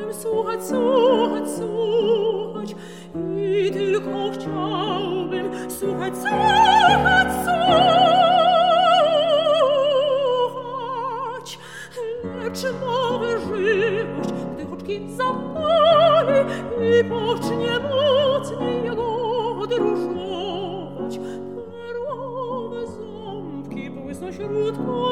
słuchać, słuchać, słuchać i tylko chciałbym słuchać, słuchać, słuchać. Lecz nowe żywość, gdy oczki zapali i pocznie mocniej jagody różować, perłowe ząbki błysną śród